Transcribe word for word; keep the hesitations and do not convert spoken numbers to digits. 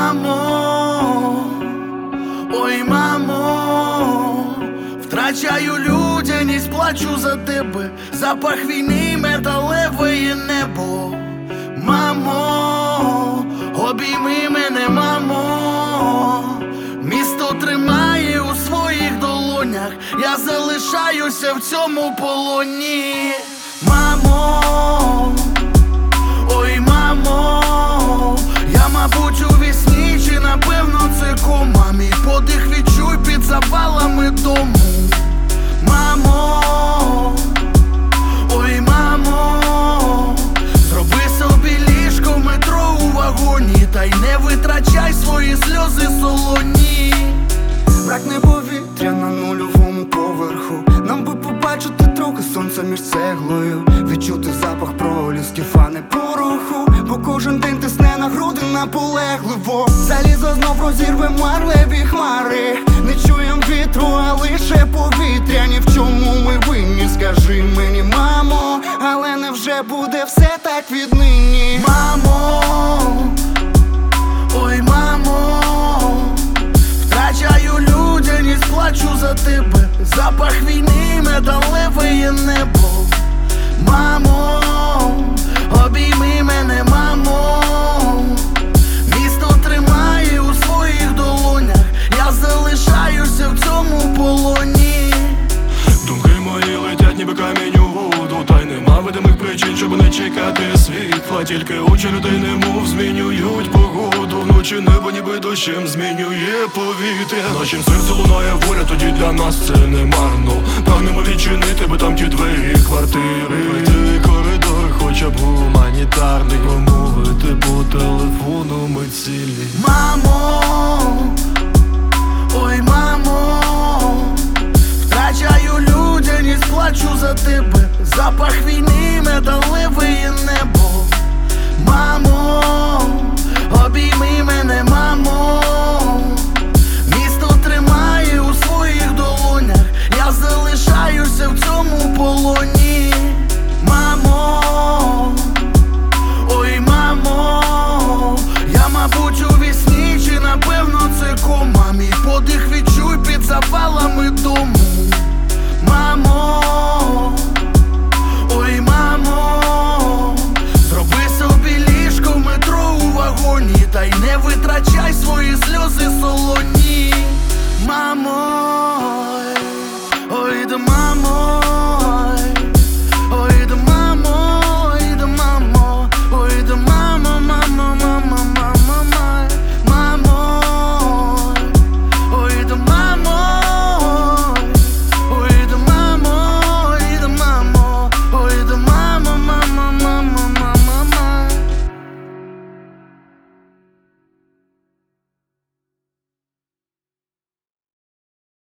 Мамо, ой, мамо, втрачаю людяність, плачу за тебе, запах війни, металеве небо. Мамо, обійми мене, мамо, місто тримає у своїх долонях, я залишаюся в цьому полоні. Мамо, ой, мамо, я, мабуть, у вісні, чи напевно це кома. Мій подих відчуй під завалами дому. Мамо, ой, мамо, зроби собі ліжко в метро у вагоні, та й не витрачай свої сльози солоні. Бракне повітря на нульовому поверху, нам би побачити трохи сонця між цеглою, відчути запах пролісків, а не пороху, бо кожен день тисне на груди наполегливо. Залізо знов розірве марливі хмари, не чуєм вітру, а лише повітря. Ні в чому ми винні, скажи мені, мамо, але невже буде все так віднині? Мамо, ой, мамо, втрачаю людяність, плачу за тебе, запах війни, металеве небо. Мамо, обійми мене, мамо, місто тримає у своїх долонях, я залишаюся в цьому полоні. Думки мої летять, ніби камінь у воду, та й нема видимих причин, щоб не чекати світла. Тільки очі людей немов змінюють погоду. Вночі небо ніби дощем змінює повітря. Нашим серце лунає воля, тоді для нас це не марно. Прагнемо відчинити, бо там ті двері квартири. Твій коридор, хоча б гуманітарний, промовити по телефону ми цілі. Мамо, ой, мамо, втрачаю людяність, плачу за тебе, запах війни, металеве небо. Мамо, обійми мене, мамо, місто тримає у своїх долонях, я залишаюся в цьому полоні. Мамо, ой, мамо, я, мабуть, у вісні, чи напевно це кома. Мій подих відчуй під завалами дому. Мамо, ой, мамо, зроби собі ліжко в метро у вагоні, та й не витрачай свої сльози солоні. Мамо.